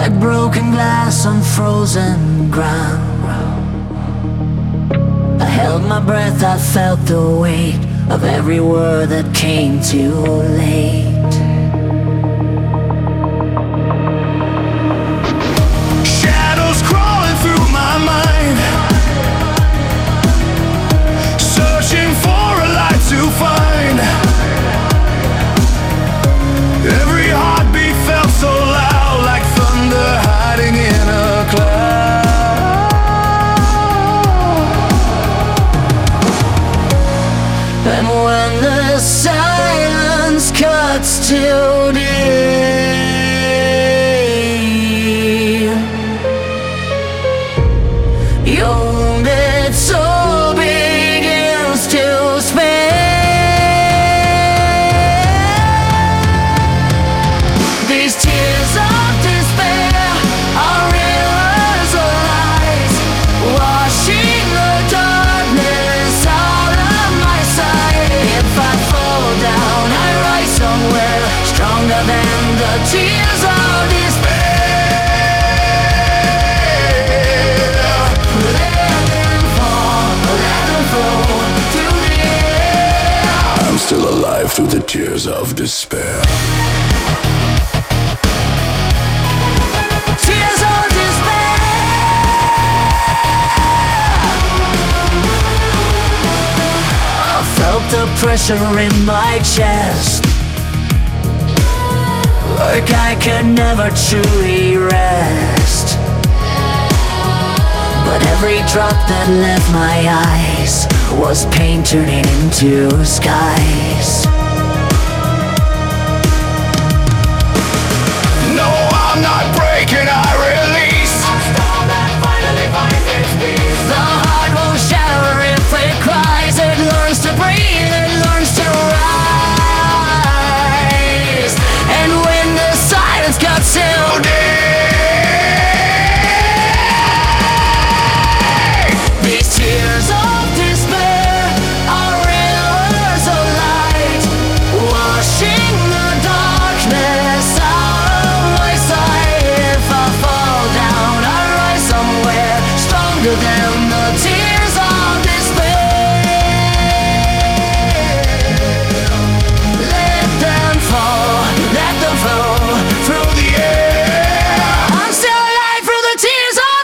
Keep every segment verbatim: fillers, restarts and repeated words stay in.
like broken glass on frozen ground. I held my breath, I felt the weight of every word that came too late. Shadows crawling through my mind, searching for a light to find. Every heartbeat felt so loud, like thunder hiding in a cloud. And when the silence cuts too deep, your wounded soul begins to spin. These tears of despair are rivers of light, washing the darkness out of my sight. If I fall down, I rise somewhere stronger than the tears of despair. Let them fall, let them flow through the air. I'm still alive through the tears of despair. Tears of despair. I felt the pressure in my chest, like I could never truly rest. But every drop that left my eyes was pain turning into skies. No, I'm not breaking, I release. A storm that finally finds its peace. The heart won't shatter if it cries. It learns to breathe, it learns to rise. And when the silence cuts too deep, these tears of despair are rivers of light, washing the darkness out of my sight. If I fall down, I rise somewhere stronger than the tears of despair. Let them fall, let them flow through the air. I'm still alive through the tears of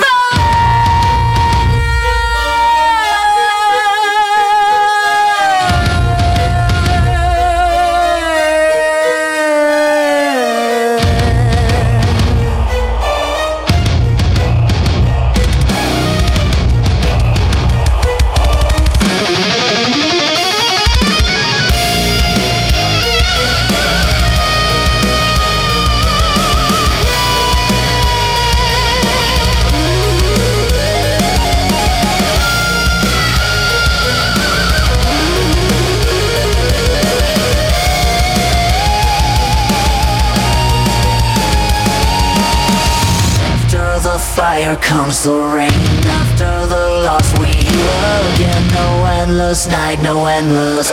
fire comes the rain. After the loss we will again. No endless night, no endless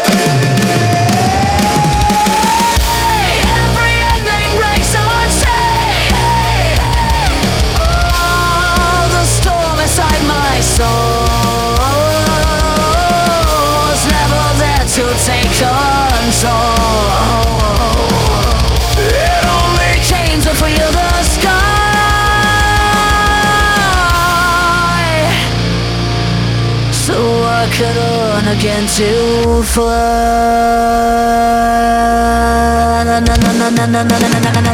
pain. Every ending breaks our chain. Oh, the storm inside my soul was never there to take control. It only came to feel the sky. So I could run again to fly. Na, na, na, na, na, na, na, na, na, na, na.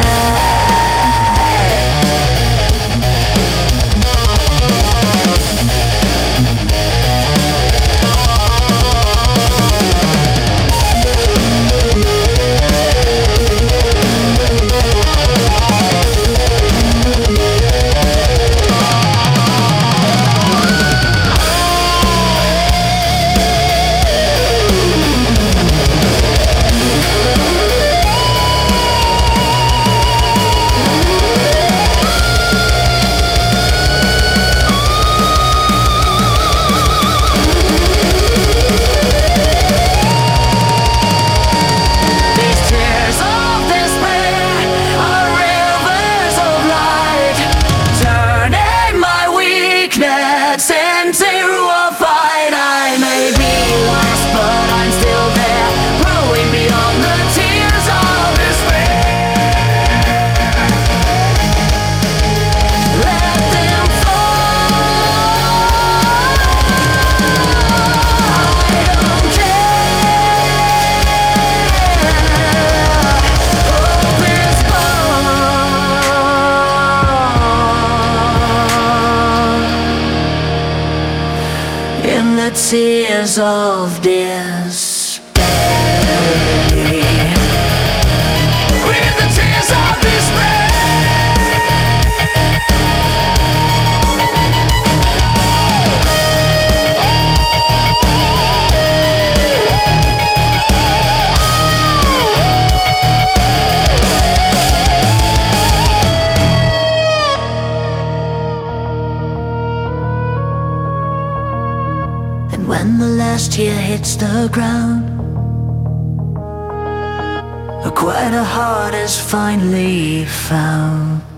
tears of despair. With the tears of despair. And when the last tear hits the ground, a quieter heart is finally found.